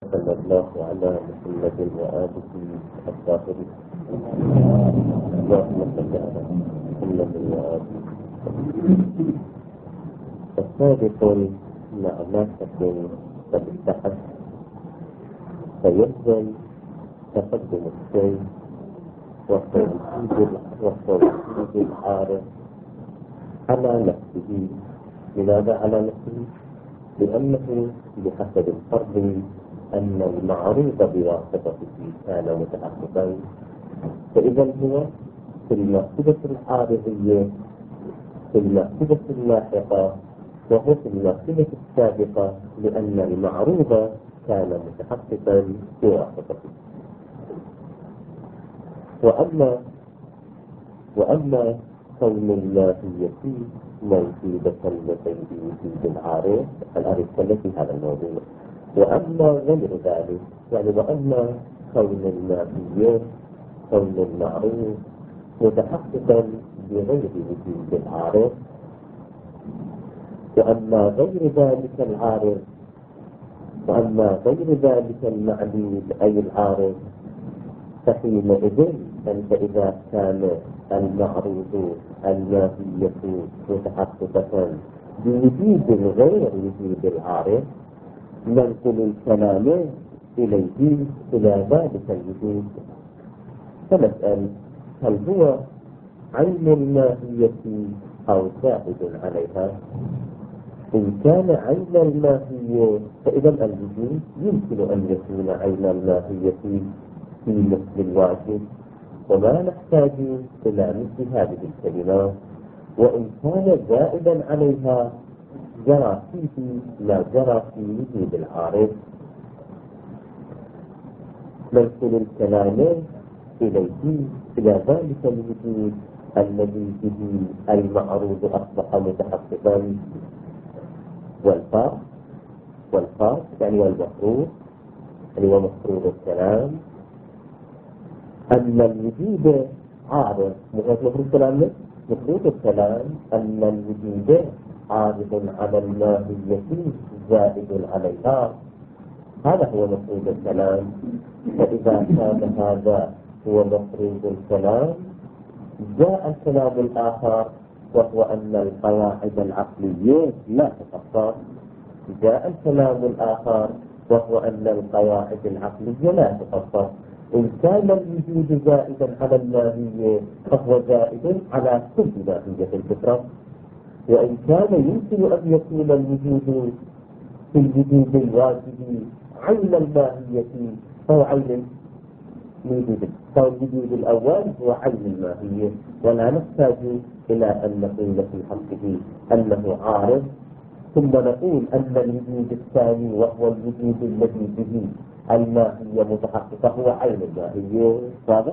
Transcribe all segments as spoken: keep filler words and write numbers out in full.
وصلى الله على محمد وآله الطاهرين. اللهم صل على محمد وآله. السابق مع ناسة قد اتحد، فيلزم تقدم الشيء وتوحيد العارض على نفسه. لماذا على نفسه؟ لأنه بحسب الفرض أن المعروض بواسطته كان متحققا، فإذا هو في المرتبة العارضية في المرتبة اللاحقة وهو في المرتبة السابقة، لأن المعروض كان متحققا بواسطته. وأما وأما كون الماهية موجودة لديه وجود العارض، الآن نتكلم في هذا الموضوع. وأما غير ذلك، يعني وأما كون الماهية كون المعروض متحققا بغير وجود العارض، وأما غير ذلك العارض وأما غير ذلك المعلول أي العارض، فحينئذ أنت إذا كان المعروض الماهية متحققة بوجود غير وجود العارض، ننقل الكلام إليه إلى ذلك الوجود، فنسأل هل هو عين الماهية أو زائد عليها؟ إن كان عين الماهية فإذا الوجود يمكن أن يكون عين الماهية في مثل الواجب، وما نحتاج إلى مثل هذه الكلمات. وإن كان زائدا عليها جرى فيه ما جرى في وجود العارض، ننقل الكلام إليه إلى ذلك الوجود الذي به المعروض أصبح متحققا. والفرق والفرق يعني والمفروض يعني ومفروض الكلام أن الوجود عارض. مفروض الكلام مفروض الكلام أن الوجود عارض على الماهية زائد عليها، هذا هو مفروض الكلام. فإذا كان هذا هو مفروض الكلام، جاء الكلام الآخر وهو أن القواعد العقلية لا تتفصل. جاء الكلام الآخر وهو أن القواعد العقلية لا تتفصل. إن كان الوجود زائدا على الماهية فهو زائد على كل ماهية الفطرة، وإن كان يمكن أن يكون الوجود في الوجود الواجب عين الماهية فهو عين الوجود، فالوجود الأول هو عين الماهية، ولا نحتاج إلى أن نقول في حقه أنه عارض ثم نقول أن الوجود الثاني وهو الوجود الذي به الماهية متحققة هو عين الماهية. واضح؟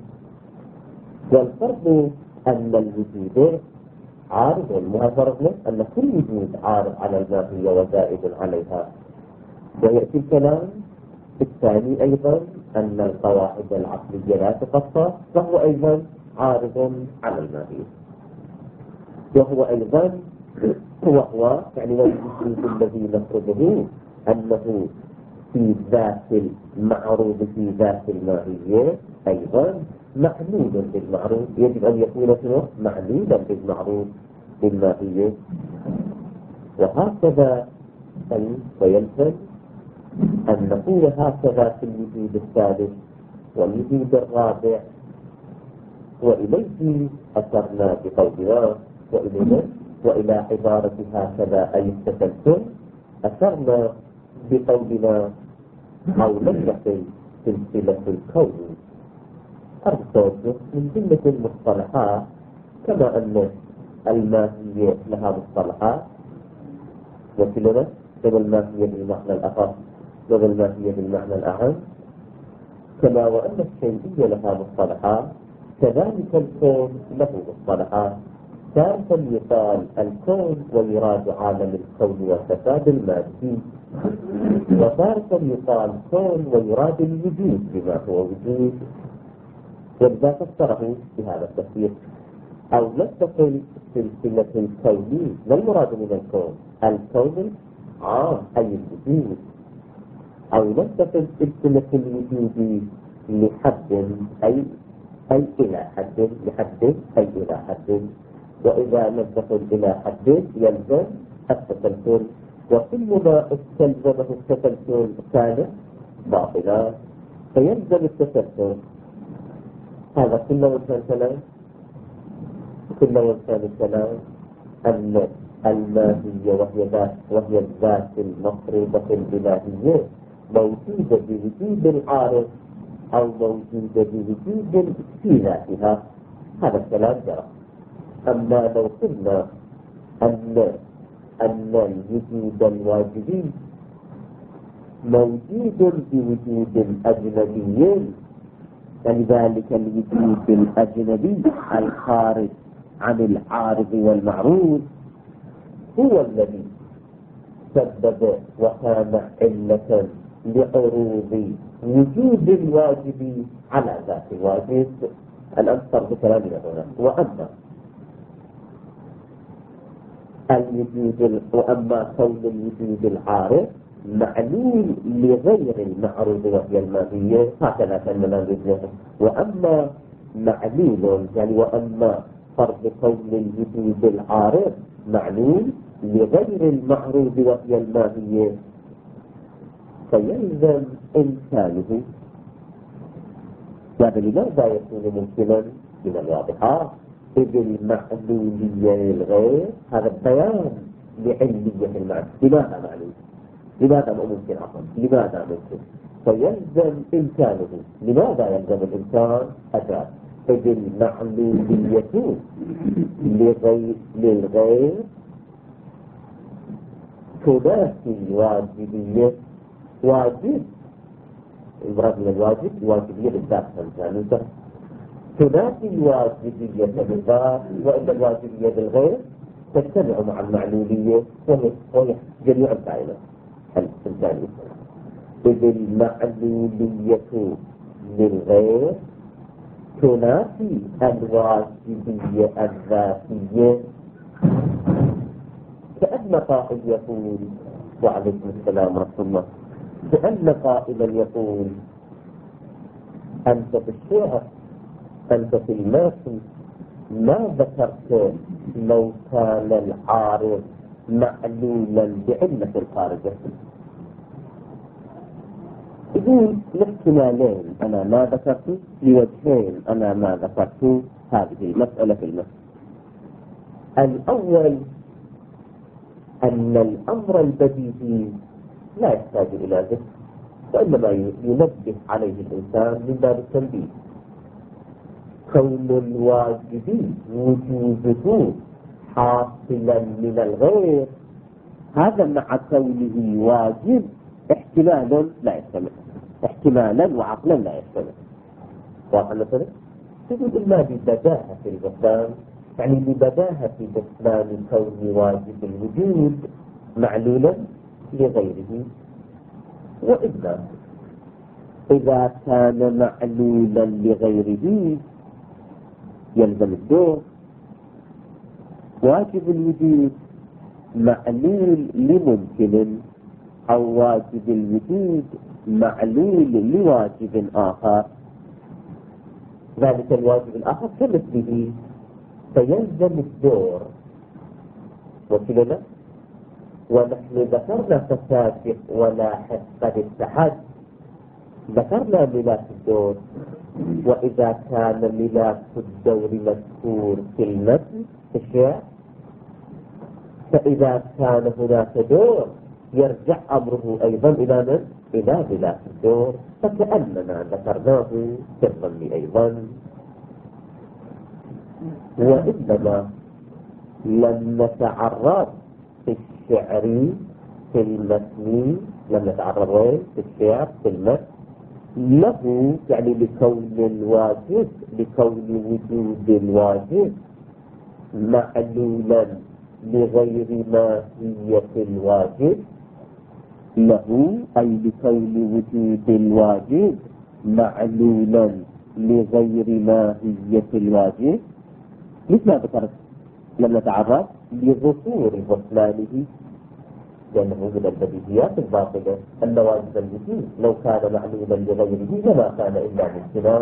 والفرق أن الوجود عارض، ما فرضنا أن كل وجود عارض على الماهية وزائد عليها. ويأتي الكلام الثاني أيضا أن القواعد العقلية لا تقصر، فهو أيضا عارض على الماهية، وهو أيضا وهو يعني الوجود الذي نفرضه أنه في ذات المعروض في ذات الماهية أيضا معلول بالمعروض، يجب أن يكون معلولا بالمعروض بالماهية. وهكذا أي ويلزم أن نقول هكذا في الوجود الثالث والوجود الرابع. وإليه أشرنا بقولنا وإليه وإلى عبارة هكذا أي التسلسل أشرنا بقولنا حولية سلسلة الكون. أرسل من جملة المصطلحات كما أن الماهية لها مصطلحات وكلنا كما الماهية بالمعنى الأخص وما الماهية بالمعنى الأعم، كما وأن الشيئية لها مصطلحات كذلك الكون له مصطلحات. تارة يقال الكون ويراد عالم الكون والفساد المادي، وتارة يقال كون ويراد الوجود بما هو وجود، ولذا فسره بهذا التفسير. أو نتقل سلسلة الكوني، ما المراد من الكون؟ الكون عام أي الوجود، أو لم تصل سلسلة الوجود لحد أي أي إلى حد لحد أي إلى حد، وإذا لم تصل إلى حد يلزم التسلسل، وكل ما استلزمه التسلسل كان باطلا فيلزم التسلسل. هذا كله وكان كلام كله وكان الكلام أن الماهية وهي ذات وهي الذات المفروضة الإلهية موجودة بوجود العارض أو موجودة بوجود في ذاتها. هذا الكلام جرى. أما لو قلنا أن أن الوجود الواجبي موجود بوجود الأجنبي، فلذلك الوجود الأجنبي الخارج عن العارض والمعروض هو الذي سبب وكان علة لعروض وجود الواجب على ذات الواجب. الأنصر بكلامنا هنا. وأما الوجود وأما كون الوجود العارض معلول لغير المعروض وهي الماهية، هكذا كان نقول. وأما معلول يعني وأما فرض كون الوجود العارض معلول لغير المعروض وهي الماهية فيلزم إمكانه. هذا لماذا يكون ممكنا؟ من الواضحات إذ المعلولية للغير هذا البيان لعلمية المعنى. لماذا معلول؟ لماذا ممكن عقل؟ لماذا ممكن؟ فيلزم إمكانه. لماذا يلزم الإمكان؟ أداة. إذ المعلولية لغير للغير تنافي الواجبية. واجب المراد من الواجب الواجبية بالذات يعني تنافي الواجبية بالذات، وإن الواجبية بالغير تجتمع مع المعلولية وهي جميع الكائنات الإنسانية. إذ المعلولية للغير تنافي الواجبية الذاتية. كأن قائل يقول وعليكم السلام ورحمة الله، كأن قائلا يقول أنت في الشعر أنت في الماثل ما ذكرت لو كان العارض معلولا بعلة الخارجة. يقول لاحتمالين أنا ما ذكرت، لوجهين أنا ما ذكرت هذه المسألة في المثل. الأول أن الأمر البديهي لا يحتاج إلى ذكر، وإنما ينبه عليه الإنسان من باب التنبيه. كون الواجب وجوده حاصلا من الغير هذا مع كونه واجب احتمال لا يحتمل، احتمالا وعقلا لا يحتمل. واضح مثلا؟ تقول إلا ببداهة البطلان، يعني ببداهة بطلان كون واجب الوجود معلولا لغيره. وإلا إذا كان معلولا لغيره يلزم الدور. واجب الوجود معلول لممكن أو واجب الوجود معلول لواجب آخر، ذلك الواجب الآخر كمثله فيلزم الدور. وكلنا ونحن ذكرنا تسابق ولاحق قد اتحد، ذكرنا ملاك الدور. وإذا كان ملاك الدور مذكور في المتن في الشعر فإذا كان هناك دور يرجع أمره أيضا إلى من؟ إلى ملاك الدور، فكأننا ذكرناه في الظن أيضا. وإنما لم نتعرض في الشعر في المتن، لم نتعرض وين؟ في الشعر في المتن له، يعني لكون الواجب لكون وجود الواجب معلولا لغير ماهية الواجب له، أي لكون وجود الواجب معلولا لغير ماهية الواجب. مثل ما ذكرت لم نتعرض لظهور بطلانه، لأنه من البديهيات الباطلة أن واجب الوجود لو كان معلولا لغيره لما كان إلا ممكنا.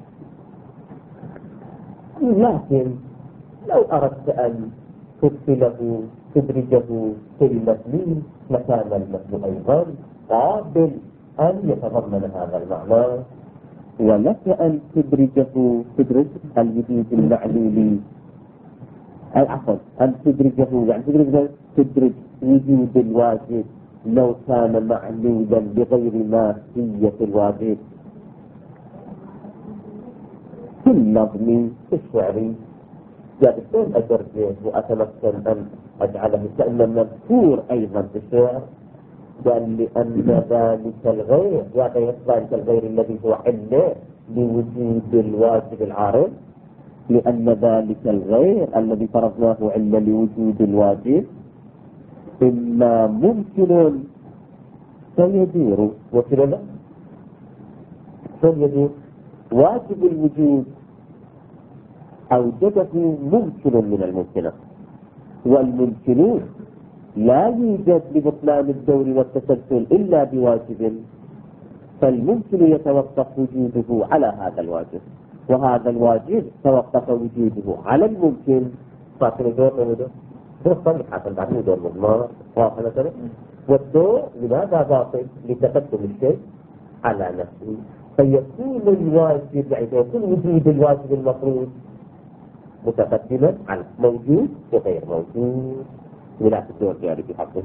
لكن لو أردت أن تدخله تدرجه في المثل لكان المثل أيضا قابل أن يتضمن هذا المعنى، ولك أن تدرجه تدرج الوجود المعلولي عفوا أن تدرجه يعني تدرج تدرج وجود الواجب لو كان معلولا بغير ماهية الواجب في النظم في الشعر. يعني كيف أدرجه وأتمكن أن أجعله كأن مذكور أيضا في الشعر؟ قال لأن ذلك الغير يعني ذلك الغير الذي هو علة لوجود الواجب العارض، لأن ذلك الغير الذي فرضناه علة لوجود الواجب إما ممكن سيدير وكذا سيدير واجب الوجود أوجده ممكن من الممكنات، والممكنون لا يوجد لبطلان الدور والتسلسل إلا بواجب، فالممكن يتوقف وجوده على هذا الواجب، وهذا الواجب توقف وجوده على الممكن. فاصل الدور موجود دور صالح حسن بعد دور مضمار واضح مثلا، والدور لماذا باطل؟ لتقدم الشيء على نفسه، فيكون الواجب يعني يكون وجود الواجب المفروض متقدما على موجود وغير موجود ولا الدور جاري في حقه.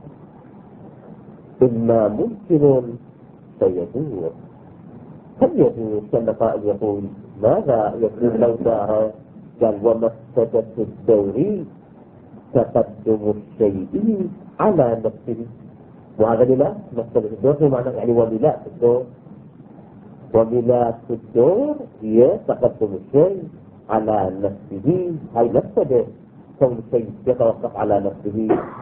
إما ممكن سيدور هل يدور كما قائل يقول ماذا يقول لو دار؟ قال ومفسدة الدور تقدم الشيء على نفسه، وهذا لا مفسدة الدور بمعنى يعني وملاك الدور، وملاك الدور هي تقدم الشيء على نفسه، هاي مفسدة كون الشيء يتوقف على نفسه.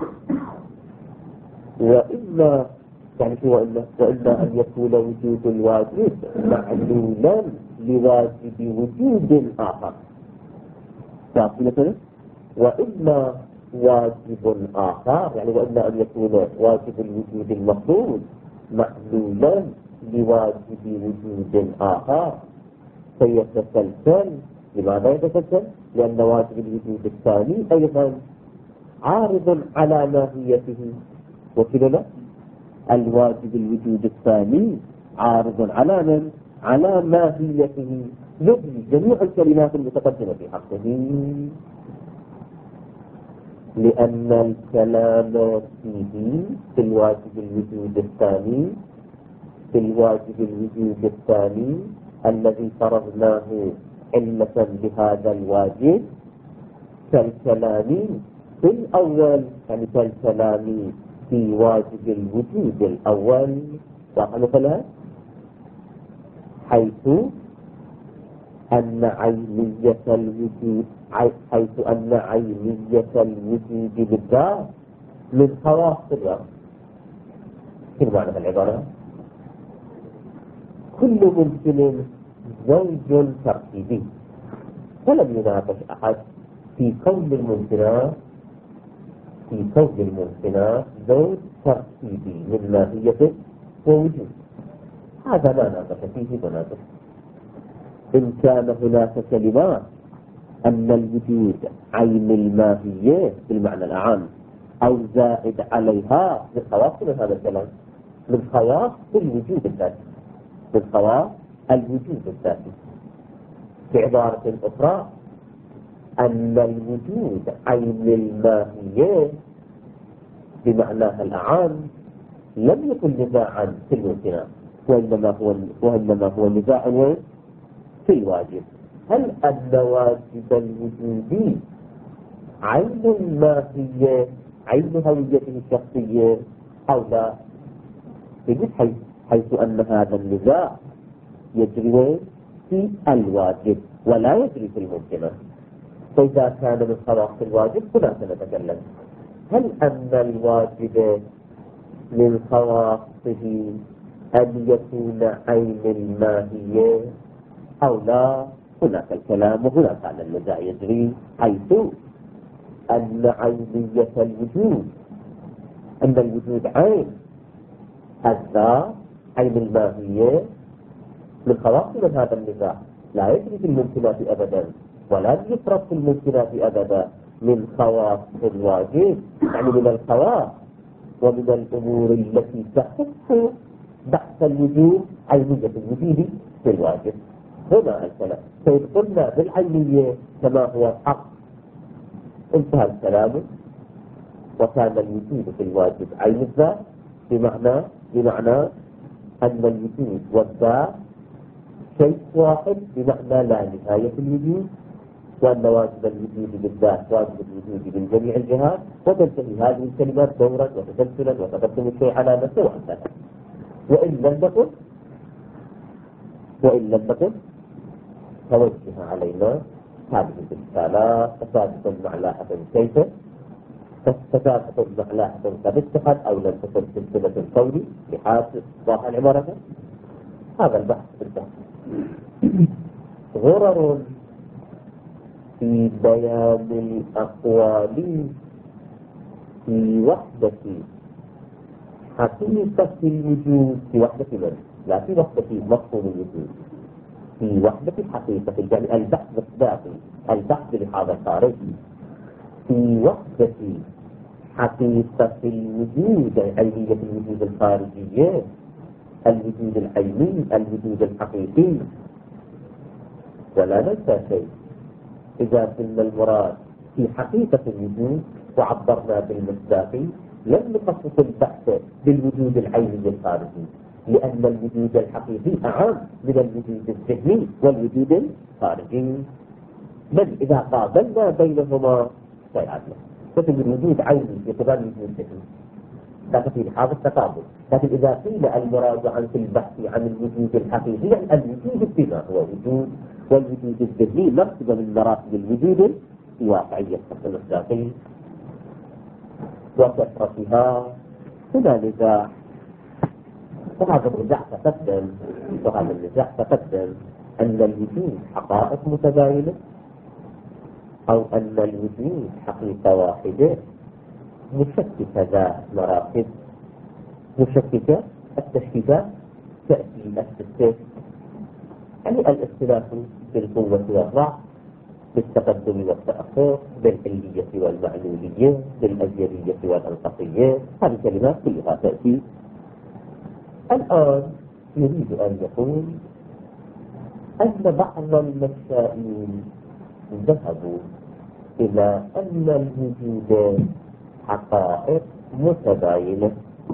وإما يعني شو وإلا وإلا أن يكون وجود الواجب معلولا لواجب وجود آخر، مثلا وإما واجب آخر يعني وإلا أن يكون واجب الوجود المفروض معلولا لواجب وجود آخر فيتسلسل. لماذا يتسلسل؟ لأن واجب الوجود الثاني أيضا عارض على ماهيته، وكذا الواجب الوجود الثاني عارض على من؟ على ماهيته، يبني جميع الكلمات المتقدمة في حقه، لأن الكلام فيه في الواجب الوجود الثاني في الواجب الوجود الثاني الذي فرضناه علة بهذا الواجب كالكلام في الأول، يعني كالكلام في واجب الوجود الأول مثلا حيث أن عينية الوجود حيث أن عينية الوجود بالذات من خواص الرب. كيف معنى العبارة؟ كل ممكن زوج ترتيبي، ولم يناقش أحد في كون الممكنات في كون الممكنات زوج ترتيبي من ماهيته ووجود، هذا ما ناقش فيه مناقش. إن كان هناك كلمات أن الوجود عين الماهية بالمعنى الأعم أو زائد عليها من خواص من هذا الكلام، من خواص الوجود الذاتي، من خواص الوجود الذاتي. في عبارة أخرى أن الوجود عين الماهية بمعناها الأعم لم يكن نزاعا في الممكنات، وإنما هو وإنما هو نزاع في الواجب. هل أن واجب الوجود عين الماهية عين هويته الشخصية أو لا؟ حيث حيث أن هذا النزاع يجري في الواجب ولا يجري في الممكنات، فإذا كان من خواص الواجب هنا سنتكلم. هل أن الواجب من خواصه أن يكون عين الماهية أو لا؟ هناك الكلام وهناك على النزاع يجري، حيث أن عينية الوجود أن الوجود عين الذات عين الماهية من خواص من هذا النزاع، لا يجري في الممكنات أبدا ولا يفرض في الممكنات أبدا، من خواص الواجب، يعني من الخواص ومن الأمور التي تخص بحث الوجود عينية الوجود في الواجب. هنا الكلام فإذ قلنا بالعينية كما هو الحق انتهى الكلام، وكان الوجود في الواجب عين الذات، بمعنى بمعنى أن الوجود والذات شيء واحد، بمعنى لا نهاية الوجود، وأن واجب الوجود بالذات واجب الوجود من جميع الجهات، وتنتهي هذه الكلمات دورا وتسلسلا وتقدم الشيء على نفسه وانتهى. وإن لم تكن وإن لم تكن توجه علينا هذه الإشكالات تسابقا مع لاحظ كيف تسابقا مع لاحظ قد اتخذ أو لم تكن سلسلة القول بحاسب ضاح العبارة. هذا البحث انتهى. غرر في بيان الأقوال في وحدة حقيقة الوجود، في وحدة من؟ لا في وحدة مفهوم الوجود، في وحدة الحقيقة، يعني البحث الذاتي، البحث لهذا الخارج في وحدة حقيقة الوجود، عينية الوجود الخارجية، الوجود العيني، الوجود الحقيقي. ولا ننسى شيء، إذا قلنا المراد في حقيقة الوجود وعبرنا بالمصداقي لم نخصص البحث بالوجود العيني الخارجي، لأن الوجود الحقيقي أعم من الوجود الذهني والوجود الخارجي. بل إذا قابلنا بينهما سيعدنا فتجد الوجود عيني بقبال الوجود الذهني، لا تفيد هذا التقابل. لكن إذا قيل المراد عن في البحث عن الوجود الحقيقي، يعني الوجود بما هو وجود، والوجود الذهني مرتبة من مراتب الوجود في واقعية المصداقي وكثرتها. هنا نزاع، وهذا النزاع تقدم وهذا النزاع تقدم أن الوجود حقائق متباينة أو أن الوجود حقيقة واحدة مشككة ذات مراتب مشككة. التشكيكات تأتي الستة، يعني الاختلاف بالقوة والضعف، بالتقدم والتأخر، بالعلية والمعلولية، بالأزيرية والأنقصية. هذه الكلمات كلها تأتي. الآن يريد أن يقول أن بعض المسائلين ذهبوا إلى أن الوجود حقائق متباينة،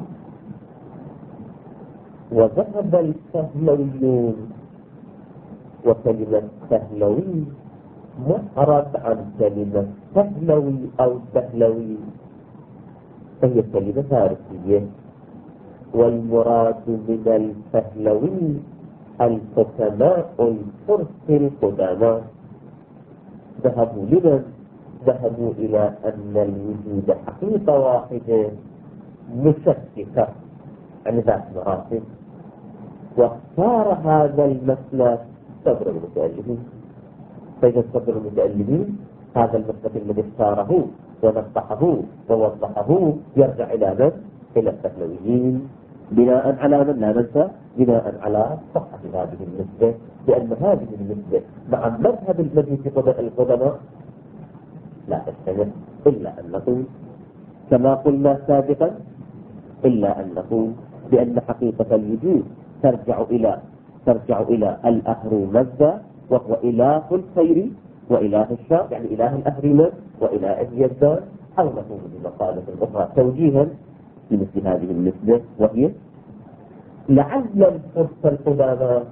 وذهب السهلويون، وكلمة سهلوي محرد عن كلمة سهلوي أو سهلوي، فهي كلمة فارسية، والمراد من السهلوي الحكماء الفرس القدامى. ذهبوا لمن؟ ذهبوا إلى أن الوجود حقيقة واحدة مشككة عن ذات مراتب، واختار هذا المسلك صدر المتألفين. فإذا صدر المتألفين هذا المسلك الذي اختاره ونصحه ووضحه يرجع إلى من؟ إلى السهلويين، بناء على من؟ لا ننسى بناء على صحة هذه النسبة، لأن هذه النسبة مع مذهب المجلس القدماء لا تستمر، إلا أن نقول كما قلنا سابقا، إلا أن نقول بأن حقيقة الوجود ترجع إلى ترجع إلى الأهرمزة، وهو إله الخير وإله الشر، يعني إله الأهرمة وإله اليزدان، أو نقول بمقالة أخرى توجيها لمثل هذه النسبة، وهي لعل الفرس القدامى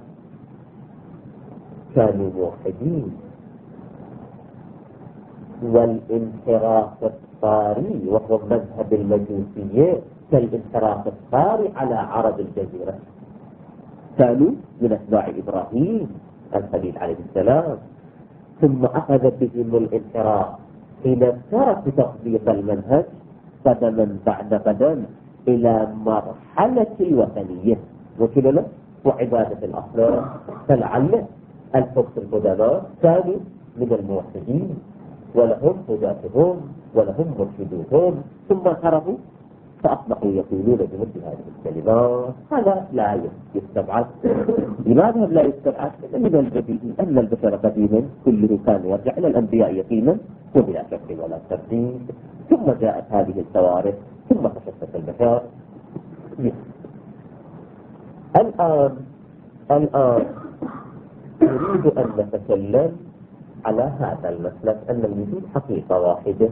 كانوا موحدين، والانحراف الطاري وهو مذهب المجوسية كالانحراف الطاري على عرض الجزيرة، كانوا من أتباع إبراهيم الخليل عليه السلام، ثم أخذ بهم الانحراف حين ترك تطبيق المنهج قدما بعد قدم إلى مرحلة الوثنية وكذا وعبادة الأصنام. فلعل الفرس القدماء كانوا من الموحدين ولهم هداتهم ولهم مرشدوهم، ثم انحرفوا فأصبحوا يقولون بمثل هذه الكلمات. هذا لا يستبعد. لماذا لا يستبعد؟ من البديهي أن البشر قديما كله كان يرجع إلى الأنبياء يقينا وبلا شك ولا ترديد، ثم جاءت هذه الكوارث ثم تشتت البشر. الآن الآن نريد أن نتكلم على هذا المسلك أن الوجود حقيقة واحدة.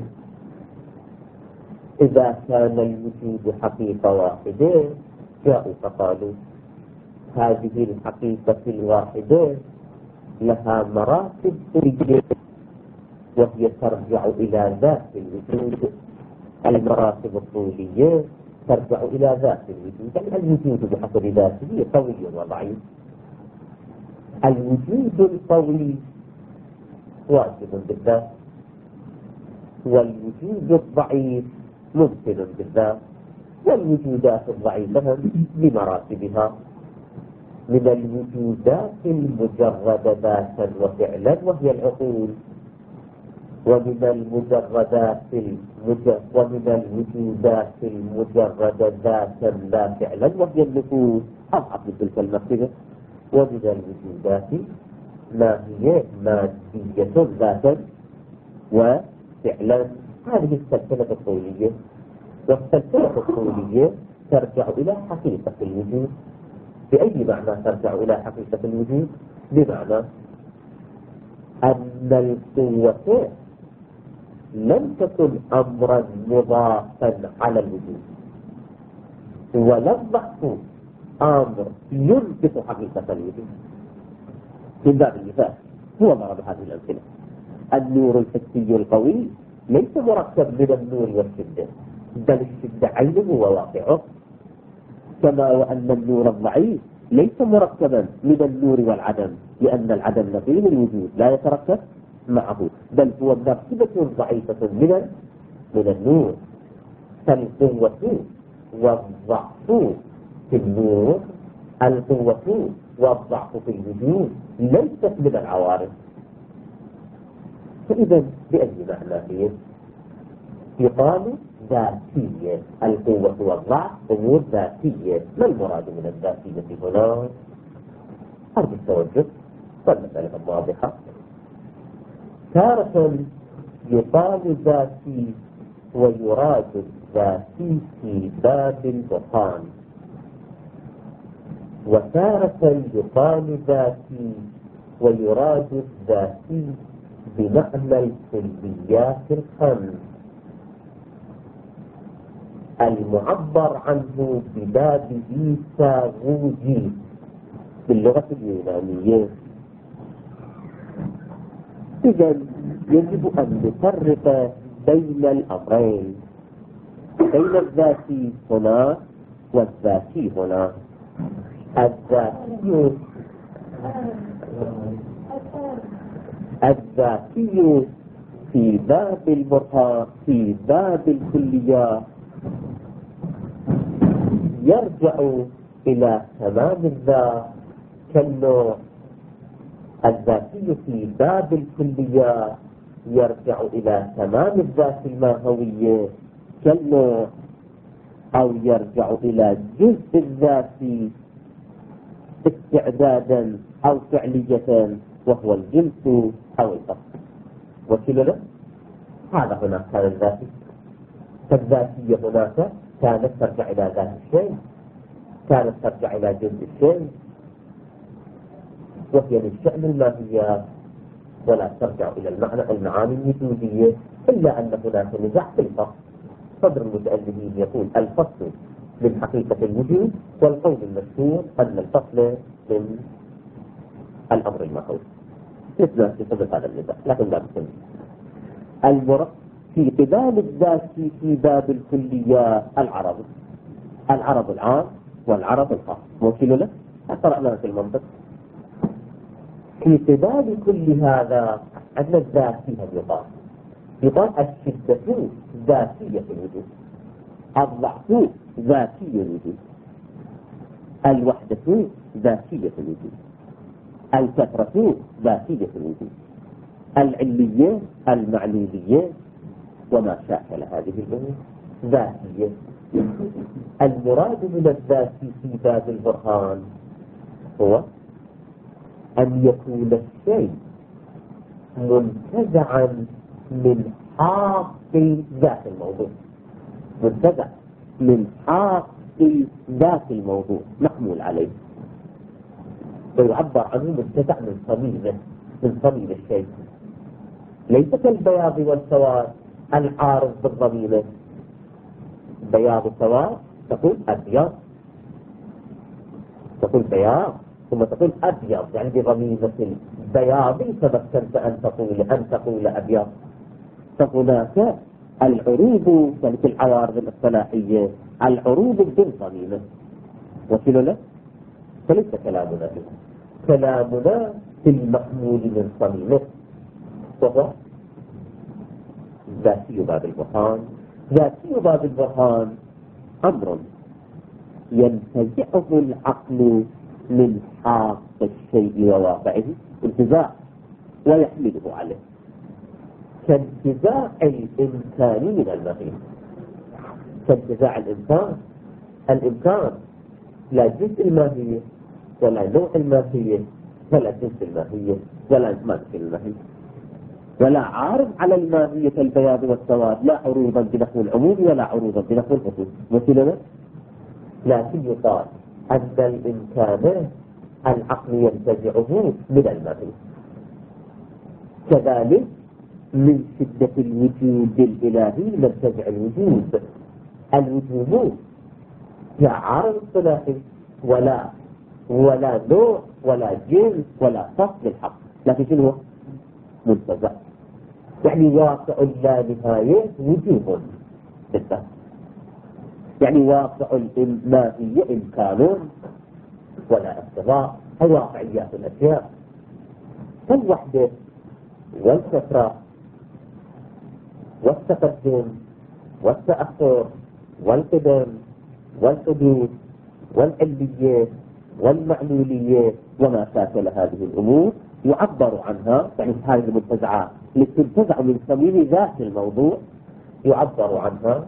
إذا كان الوجود حقيقة واحدة جاءوا فقالوا هذه الحقيقة الواحدة لها مراتب طولية وهي ترجع إلى ذات الوجود. المراتب الطولية ترجع إلى ذات الوجود، يعني الوجود بحسب ذاته قوي وضعيف. الوجود القوي واجب بالذات، والوجود الضعيف ممكن بالذات، والوجودات الضعيفة بمراتبها. من الوجودات المجردة ذاتا وفعلا وهي العقول، ومن المجردات المجرد ومن الوجودات المجردة ذاتا لا فعلا وهي النفوس أضعف من تلك المرتبة، ومن الوجودات ما هي مادية ذاتا وفعلا. هذه السلسلة الطولية، والسلسلة الطولية ترجع إلى حقيقة الوجود. بأي معنى ترجع إلى حقيقة الوجود؟ بمعنى أن القوة لم تكن أمرا مضافا على الوجود، ولا الضعف أمر ينبط حقيقة الوجود. من باب المثال هو ضرب هذه الأمثلة. النور الحسي القوي ليس مركب من النور والشدة، بل الشدة عينه وواقعه، كما وأن النور الضعيف ليس مركبا من النور والعدم، لأن العدم نظير الوجود لا يتركب معه، بل هو مركبة ضعيفة من من النور. فالقوة والضعف في النور، القوة والضعف في الوجود ليست من العوارض. فإذا بأي معنى هي؟ يقال ذاتية. القوة والضعف أمور ذاتية. ما المراد من الذاتية هنا؟ أرجو التوجه، والمسألة واضحة. تارة يقال ذاتي ويراد الذاتي في باب البرهان، وتارة يقال ذاتي ويراد الذاتي بمعنى الكليات الخمس المعبر عنه بباب إيساغوجي باللغة اليونانية. إذا يجب أن نفرق بين الأمرين، بين الذاتي هنا والذاتي هنا. الذاتي الذاتي في باب البرهان في باب الكليات يرجع إلى تمام الذات كالنوع. الذاتي في باب الكليات يرجع إلى تمام الذات الماهوية كالنوع، أو يرجع إلى جزء الذاتي استعدادا أو فعلية وهو الجنس أو الفصل. وكلا هذا هناك كان الذاتي. فالذاتية هناك كانت ترجع إلى ذات الشيء، كانت ترجع إلى جزء الشيء، وهي من شأن الماهيات ولا ترجع إلى المعنى المعاني الوجودية، إلا أن هناك نزاع في الفصل. صدر المتألفين يقول الفصل من حقيقة الوجود، والقول المشهور أن الفصل من الأمر الماهوي. مثل في صدر هذا النزاع، لكن لا بسم المرء في قبال الذات في باب الكليات العرض العرض العام والعرض الخاص. موكل له قرأنا في المنطق. في قبال كل هذا أن الذات فيها يقال يقال الشدة ذاتية الوجود، الضعف ذاتي الوجود، الوحدة ذاتية الوجود، الكثرة ذاتية الوجود، العلية المعلولية وما شاكل هذه الأمور ذاتية. المراد من الذات في باب البرهان هو أن يكون الشيء منتزعا من حاق ذات الموضوع، منتزع من حاق ذات الموضوع محمول عليه، ويعبر عنه منتزع من صميمه، من صميم الشيء، ليس كالبياض والسواد العارض بالضميمه. بياض وسواد تقول أبيض، تقول بياض ثم تقول أبيض، يعني بضميمة البياض تمكنت أن تقول أن تقول أبيض. فهناك العروض يعني في العوارض الاصطلاحية العروض بالضميمة، وكل له فليس كلامنا فيه، كلامنا في المحمول من صميمه، وهو ذاتي باب البرهان. ذاتي باب البرهان أمر ينتزعه العقل من حاق الشيء وواقعه انتزاع ويحمله عليه، كانتزاع الإمكان من المغيب، كانتزاع الإمكان. الإمكان لا جزء الماهية ولا نوع الماهية ولا جنس الماهية ولا مادة الماهية، ولا عارض على الماهية كالبياض والسواد، لا عروضا بنحو العموم ولا عروضا بنحو الخصوص. مثلنا لكن يقال أن الإمكان العقل ينتزعه من الماهية. كذلك من شدة الوجود الإلهي ينتزع الوجود. الوجود لا عارض اصطلاحي ولا ولا نوع ولا جنس ولا فصل الحق، لكن شنو هو؟ منتزع، يعني واقع لا نهاية وجوب بالذات، يعني واقع الماهية إمكان ولا اقتضاء، هي واقعيات الأشياء. فالوحدة والكثرة والتقدم والتأخر والقدم والحدوث والعلمية والمعلولية وما شاكل هذه الأمور يعبر عنها، يعني هذه المنتزعات التي تنتزع من صميم ذات الموضوع يعبر عنها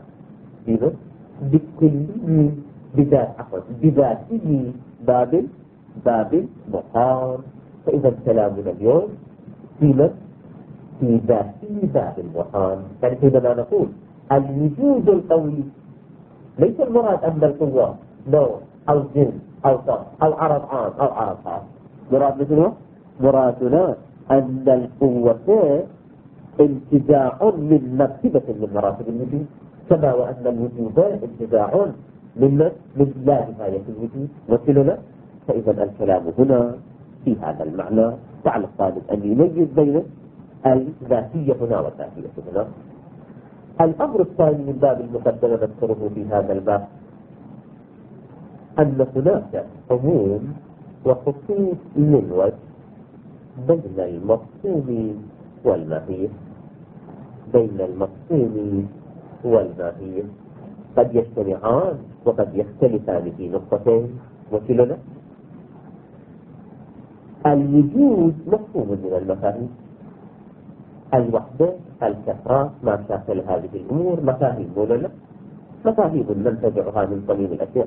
بكل بذات عفوا بذاته باب باب برهان. فإذا كلامنا اليوم في في ذاته باب البرهان، يعني حينما نقول الوجود القولي ليس المراد أن القوة نوع أو جنس أو صف أو عرض عام أو عرض خاص، مراد مثله مرادنا أن القوة انتزاع من مرتبة من مراتب الوجود، كما وأن الوجود انتزاع من من لا نهاية الوجود. وكلنا فإذا الكلام هنا في هذا المعنى، فعلى الطالب أن يميز بين الذاتية هنا والذاتية هنا. الأمر الثاني من باب المقدمة نذكره في هذا الباب أن هناك عموم وخصوص من وجه بين المفهوم والماهية، بين المفهوم والماهية قد يجتمعان وقد يختلفان في نقطتين. وكلنا الوجود مفهوم من المفاهيم، الوحدة الكثرة ما شاكل هذه الأمور مفاهيم ولا لا؟ مفاهيم ننتزعها من صميم الأشياء.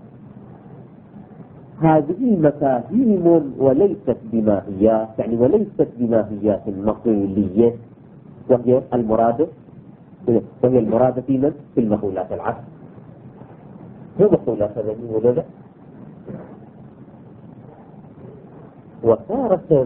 هذه مفاهيم وليست بماهيات، يعني وليست بماهيات مقولية، وهي المراد وهي المراد في من؟ في المقولات العشر. هي مقولات هذه ولا لا؟ وتارة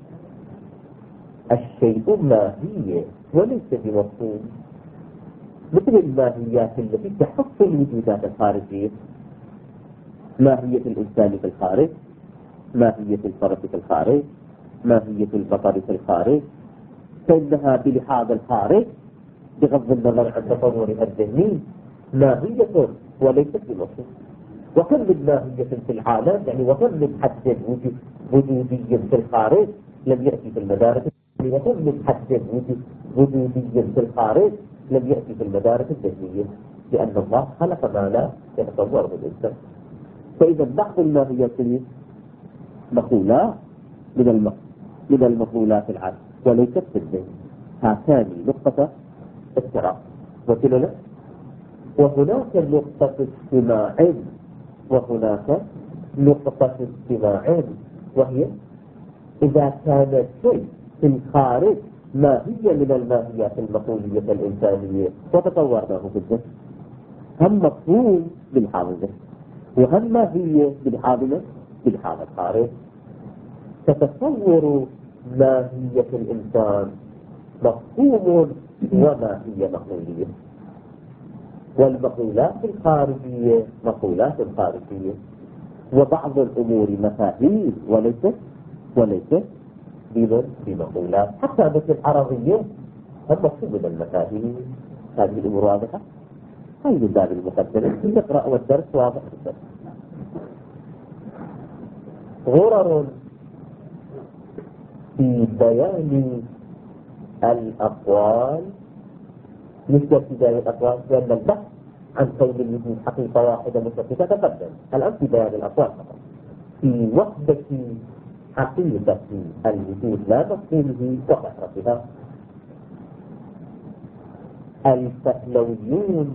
الشيء ماهية وليس بمفهوم، مثل الماهيات التي تحط الوجودات الخارجية، ماهية الإنسان في الخارج، ماهية الفرس في الخارج، ماهية البقر في الخارج، فإنها بلحاظ الخارج بغض النظر عن تطورها الذهني ماهية وليست بمفهوم. وكم من ماهية في العالم، يعني وكم من حد وجودي في الخارج لم يأتي في المدارس، وكم من حد وجودي في الخارج لم يأتي في المدارس الذهنية، لأن الله خلق ما لا يتصور بالإنسان. فإذا بعض الماهيات مقولات من الم... من المقولات العامة وليست في الذهن. هاتان نقطة افتراق. وكلنا وهناك نقطة اجتماع وهناك نقطة اجتماع وهي إذا كان الشيء في الخارج ماهية من الماهيات المقولية الإنسانية وتطورناه في الجسم، هم مفهوم بالحاضنة وهم ماهية بالحاضنة بالحالة الخارج. تتصور ماهية الإنسان مفهوم وماهية مقولية، والمقولات الخارجية مقولات خارجية، وبعض الأمور مفاهيم وليست وليست بمقولات. حتى مثل العربية هم مفهوم من المفاهيم. هذه الأمور واضحة. هاي من باب المقدمة نقرأ والدرس واضح جدا. غرر في بيان الأقوال مثل في بيان الأقوال، لأن البحث عن كون الوجود حقيقة واحدة متفقة تقدم. الآن في بيان الأقوال فقط. في وحدة حقيقة الوجود لا مفهومه وكثرتها، الفهلويون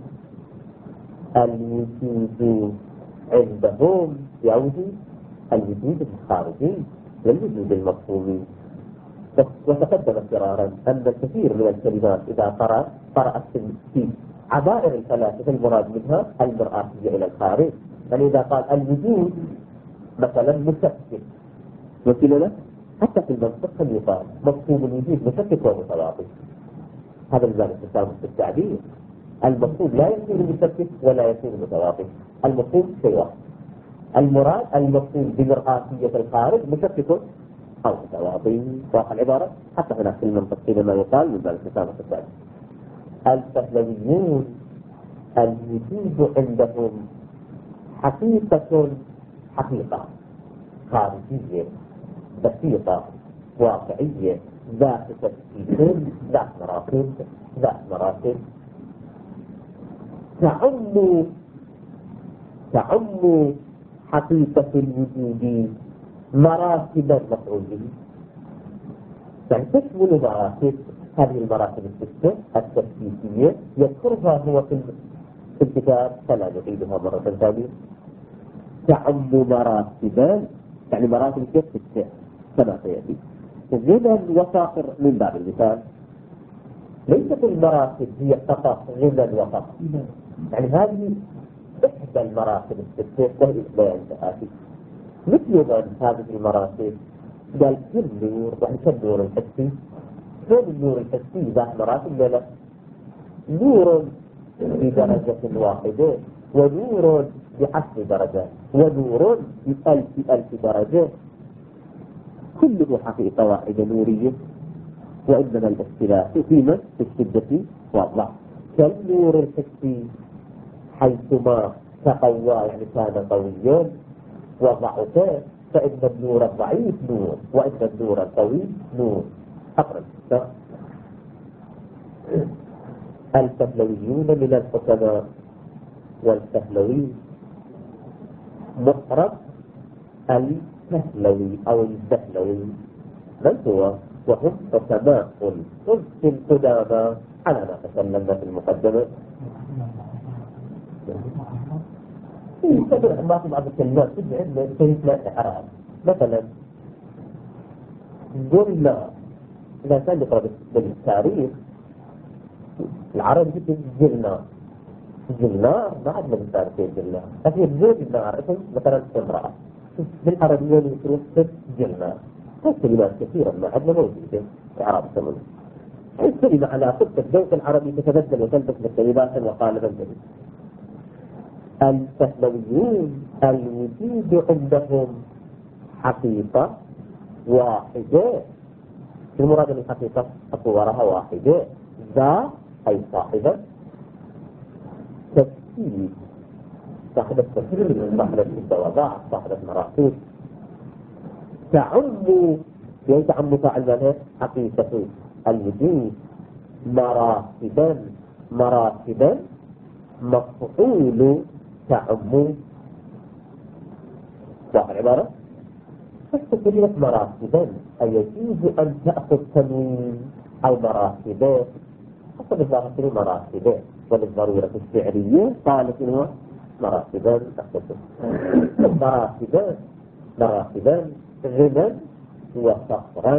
الوجود عندهم يعود الوجود الخارجي والوجود المفهومي. وتقدم اضطرارا أن الكثير من الكلمات إذا قرأت قرأت في عبائر الفلاسفة المراد منها المرآتية إلى الخارج. يعني إذا قال الوجود مثلا مشكك، وكلنا حتى في المنطق يقال مفهوم الوجود مشكك ومتواطئ. هذا لذلك التسامح في التعبير. المفهوم لا يكون مشكك ولا يكون متواطئ، المفهوم شيء واحد. المراد المفهوم بمرآتية الخارج مشكك أو متواطئ. واقع العبارة حتى هناك في المنطق حينما يقال من ذلك التسامح في التعبير. الفهلويون الوجود عندهم حقيقة حقيقة خارجية بسيطة واقعية ذات تفكير ذات مراتب ذات مراتب تعم تعم حقيقة الوجود مراتب المفعول به. يعني تشمل مراتب. هذه المراتب الستة التفكيكية يذكرها هو في الكتاب فلا نعيدها مرة ثانية. تعم مراتبا، يعني مراتب ستة كما سيأتي. غنى وفاقر من باب المثال. ليست المراتب هي فقط غنى وفاقر، يعني هذه إحدى المراتب الستة وهي بيان آتي. مثل من هذه المراتب قال كل نور، يعني كالنور الحسي. كل النور الحسي ذات مراتب لا نور بدرجة واحدة ونور بعشر درجات ونور بألف ألف درجة، كله حقيقة واحدة نورية. وإنما الاختلاف فيما في الشدة والضعف. كالنور الحسي حيثما تقوى يعني كان قويا وضعف، فإن النور الضعيف نور وإن النور القوي نور. أقرب الفهلويون من الحكماء، والفهلوي مفرد الفهلوي أو الفهلوي من هو؟ وهم حكماء في القدامى على ما تكلمنا في المقدمة. يستطيع ما في بعض الكلمات تجعل كيف لا إعراب. مثلا قلنا إذا كان يقرأ بالتاريخ العرب يقول جلنا جلنا ما عندنا بالتاريخ جلنا، لكن جلنا اسم مثلا امرأة بالعربية يقولون جلنا. هذه كلمات كثيرة ما عندنا موجودة في إعراب ثمن. الكلمة على خطة الذوق العربي تتبدل وتلبس بالكلمات وقالبا جديد. الفهلويون الوجود عندهم حقيقة واحدة. المراد من الحقيقة صورها واحدة، ذا أي صاحبة تفكير، صاحبة تفكير، صاحبة متواضعة، صاحبة مراتب. تعم يعني تعم فعلا حقيقة الوجود مراتبا مراتبا مفعول تعم. واحد العبارة حتى كلمة مراتبا أي يجوز أن تأخذ تنوين أو مراتبات حسب الظاهر مراتبات وللضرورة الشعرية قالت إنه مراتبان تختصر مراتبان مراتبان غنى وفقرا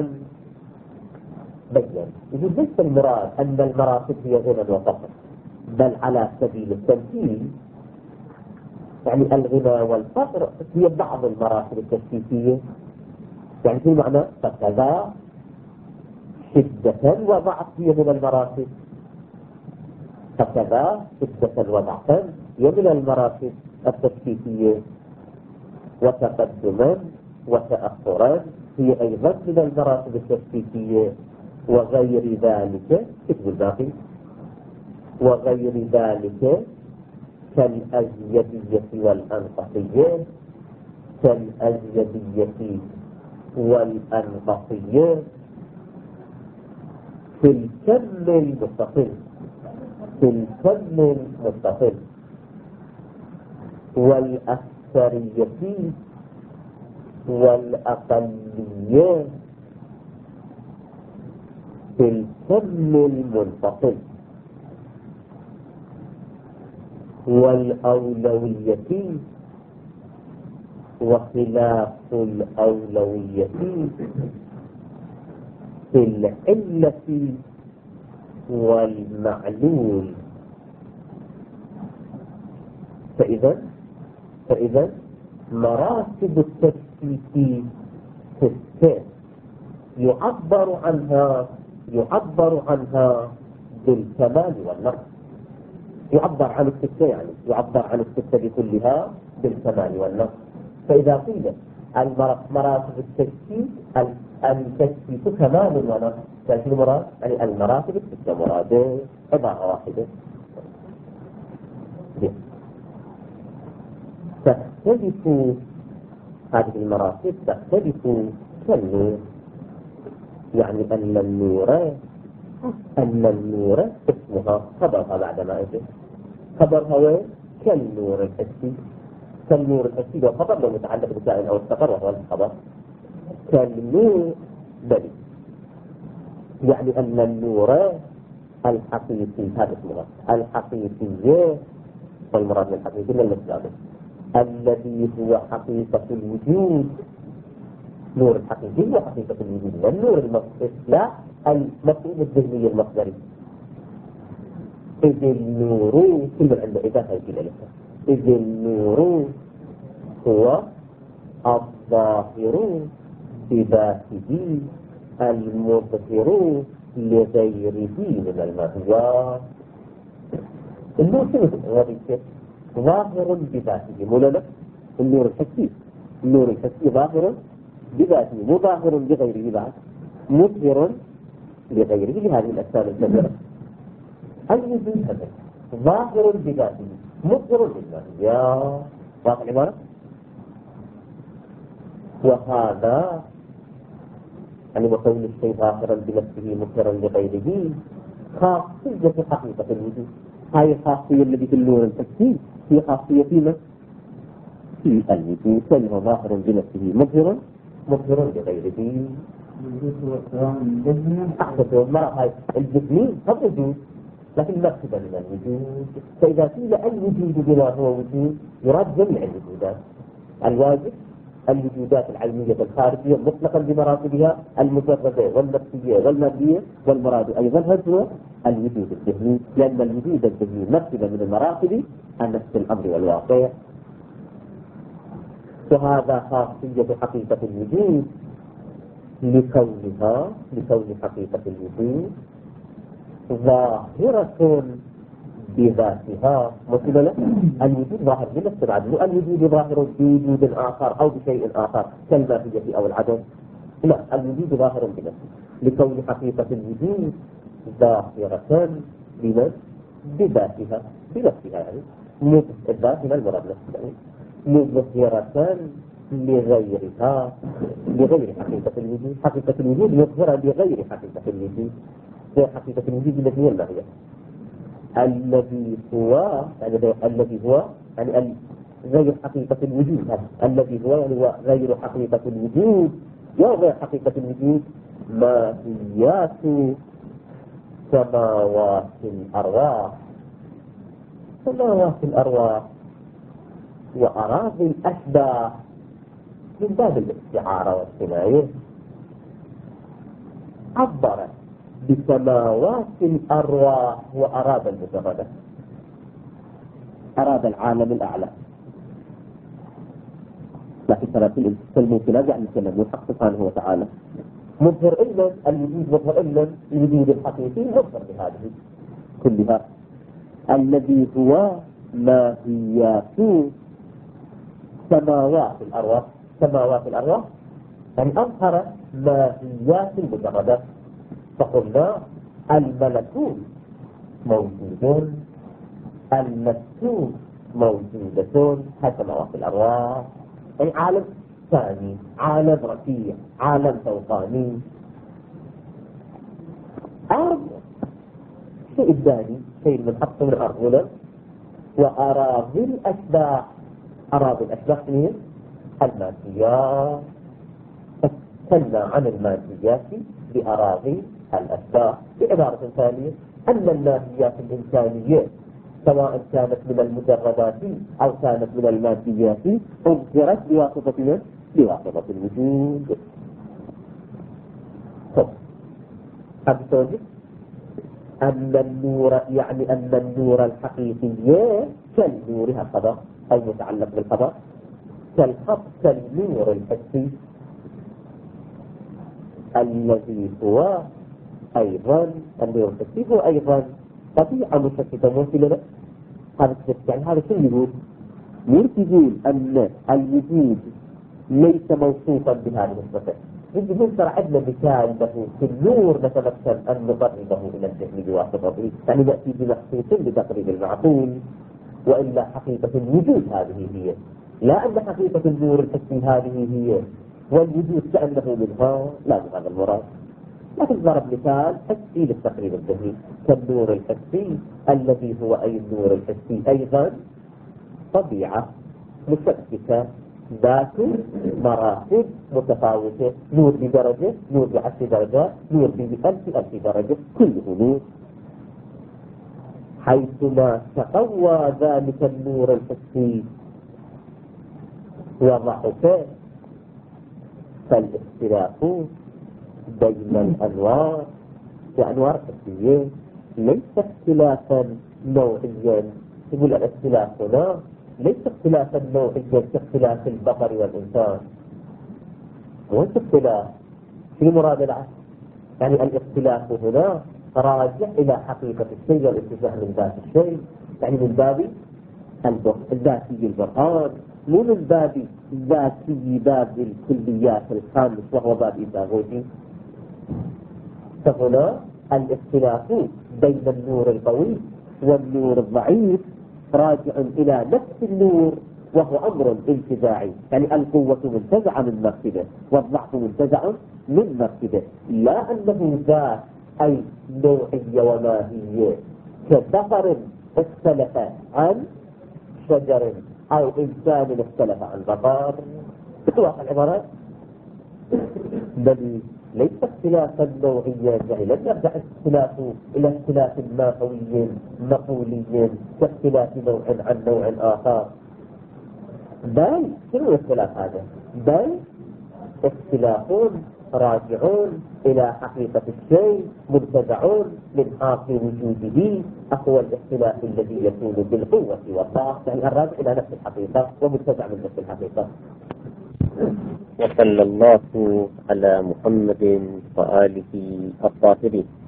بين. يقول ليس المراد أن المراتب هي غنى وفقر، بل على سبيل التمثيل، يعني الغنى والفقر هي بعض المراتب التشكيكية، يعني في معنى فكذا شدة وضعف هي من المراتب، فكذا شدة وضعفا هي من المراتب التشكيكية، وتقدما وتأخرا هي أيضا من المراتب التشكيكية، وغير ذلك كتب الباقي وغير ذلك كالأزيدية والأنقصية كالأزيدية والأنقصية في الكم المستقل في الكم المستقل والأكثرية والأقلية في الكم المنفصل والأولوية وخلاف الأولوية في العلة والمعلول. فإذا فإذا مراتب التشكيك ستة يعبر عنها يعبر عنها بالكمال والنقص، يعبر عن الستة يعني يعبر عن الستة كلها بالكمال والنقص. فإذا قيل مراتب التشكيك التشكيك كمال ونقص، يعني شنو مراد؟ يعني المراتب الستة مراد عبارة واحدة. تختلف هذه المراتب تختلف كالنور، يعني أن النور أن النور اسمها خبرها بعد ما أجل خبرها وين؟ كالنور الحسي كالنور الحسي لو خبر لو متعلق بكائن أو استقر وهو الخبر كالنور بلي، يعني أن النور الحقيقي هذا اسمها الحقيقية، والمراد من الحقيقي من المسجد الذي هو حقيقة الوجود. نور الحقيقي هو حقيقة الوجود، والنور المصدري لا المفهوم الذهني المصدري. إذ النور كل عنده إضافة إلى لك إذ النور هو الظاهر بذاته المظهر لغيره من المهوى. النور شنو وظيفته؟ ظاهر بذاته، مو لا النور الحسي النور الحسي ظاهر بذاته مظاهر لغيره بعد مظهر لغيره بهذه الأجسام الكبيرة. الوجود هذا ظاهر بذاته مظهر لله يا واضح العبارة. وهذا يعني وكون الشيء ظاهرا بنفسه مظهرا لغيره خاصية حقيقة الوجود. هاي الخاصية التي في النور الحسي هي خاصية فيما في الوجود، فإنه ظاهر بنفسه مظهر مظهر لغيره. أحدث ما هاي الجسمي هو وجود لكن مرتبة من الوجود. فإذا قيل الوجود بما هو وجود يراد جميع الوجودات، الواجب الوجودات العلمية الخارجية مطلقا بمراتبها المجردة والنفسية والمادية، والمراد أيضا هو الوجود الذهني، لأن الوجود الذهني مرتبة من المراتب النفس الأمر والواقع. وهذا خاصية حقيقة الوجود لكونها لكون حقيقة الوجود ظاهرة بذاتها. مثلا الوجود ظاهر بنفسه بعد مو الوجود ظاهر بوجود آخر أو بشيء آخر كالماهية أو العدم، لا الوجود ظاهر بنفسه لكون حقيقة الوجود ظاهرة بذاتها بنفسها، يعني مو الذات من المراد نفسه، يعني مظهرة لغيرها لغير حقيقة الوجود. حقيقة الوجود مظهرة لغير حقيقة الوجود، هي حقيقة الوجود التي هي الماهية الذي هو يعني الذي هو يعني غير حقيقة الوجود. الذي هو يعني هو غير حقيقة الوجود. وغير حقيقة الوجود ماهيات سماوات الأرواح سماوات الأرواح وأراضي الأشباح من باب الاستعارة والكناية عبر بسماوات الأرواح وأراد المجردة، أراد العالم الأعلى. لكن ترى الممكنات يعني يتكلم الحق سبحانه وتعالى مظهر إلا الوجود، مظهر إلا الوجود الحقيقي، مظهر بهذه كلها الذي هو ماهيات سماوات الأرواح. سماوات الأرواح يعني أظهر ماهيات المجردة. فقلنا الملكوت موجود، المسكوت موجودة، هذه سماوات الأرواح، أي عالم ثاني، عالم رفيع، عالم فوقاني. أرض شيء ثاني، شيء منحط من الأرض هنا. وأراضي الأشباح، أراضي الأشباح هي الماديات، تكلم عن الماديات بأراضي الأشباح. بعبارة ثانية أن الماديات الإنسانية سواء كانت من المجردات أو كانت من الماديات أظهرت بواسطة بواسطة الوجود. طب هذا توجد أن النور، يعني أن النور الحقيقي كالنور هكذا أو متعلق بالقضاء، كالخط كالنور الحسي الذي هو أيضا النور الحسي هو أيضا طبيعة مشكلة موصلة. هذا يعني هذا شو يقول؟ يقول أن الوجود ليس موصوفا بهذه الصفة. يجب أن نشرح عندنا مثال له في النور نتمكن أن نقربه إلى الذهن بواسطته، يعني نأتي بمحسوس لتقريب المعقول، وإلا حقيقة الوجود هذه هي، لا أن حقيقة النور الحسي هذه هي والوجود كأنه منها، لا بهذا المراد. لكن ضرب مثال حسي للتقريب الذهني كالنور الحسي الذي هو أي النور الحسي أيضا طبيعة مشككة ذات مراتب متفاوتة، نور بدرجة، نور بعشر درجات، نور بألف ألف درجة، كله نور. حيثما تقوى ذلك النور الحسي وضعف فالاختلاف بين الأنوار وأنوار حسية ليس اختلافا نوعيا. يقول الاختلاف هنا ليس اختلافا نوعيا كاختلاف البقر والإنسان. هو اختلاف في مراد العقل، يعني الاختلاف هنا راجع إلى حقيقة الشيء والاتجاه من ذات الشيء، يعني من باب الذاتي البرهان، مو من باب ذاتي باب الكليات الخامس وهو باب إيثاغوتي. فهنا الاختلاف بين النور القوي والنور الضعيف راجع إلى نفس النور، وهو أمر انتزاعي، يعني القوة منتزعة من مركبة والضعف منتزع من مركبة، لا أنه ذات أي نوعية وماهية كبقر اختلف عن شجر أو إنسان اختلف عن بقر. بتوقع العبارات بل ليس اختلافا نوعيا، يعني لم يرجع اختلاف إلى اختلاف ماهوي مقولي كاختلاف نوع عن نوع آخر، بل شنو الاختلاف هذا؟ بل اختلاف راجعون إلى حقيقة الشيء، منتزعون من حاصل وجوده، أهو الاختلاف الذي يكون بالقوة والضعف، يعني الراجع إلى نفس الحقيقة ومنتزع من نفس الحقيقة. وصلى الله على محمد وآله الطاهرين.